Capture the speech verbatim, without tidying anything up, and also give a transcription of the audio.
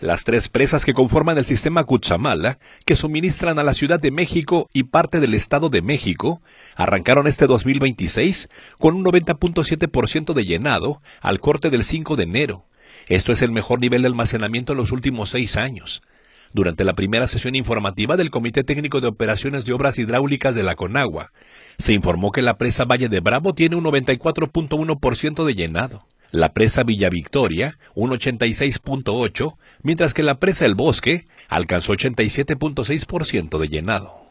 Las tres presas que conforman el sistema Cutzamala, que suministran a la Ciudad de México y parte del Estado de México, arrancaron este dos mil veintiséis con un noventa punto siete por ciento de llenado al corte del cinco de enero. Esto es el mejor nivel de almacenamiento en los últimos seis años. Durante la primera sesión informativa del Comité Técnico de Operaciones de Obras Hidráulicas de la Conagua, se informó que la presa Valle de Bravo tiene un noventa y cuatro punto uno por ciento de llenado. La presa Villa Victoria, un ochenta y seis punto ocho por ciento, mientras que la presa El Bosque alcanzó ochenta y siete punto seis por ciento de llenado.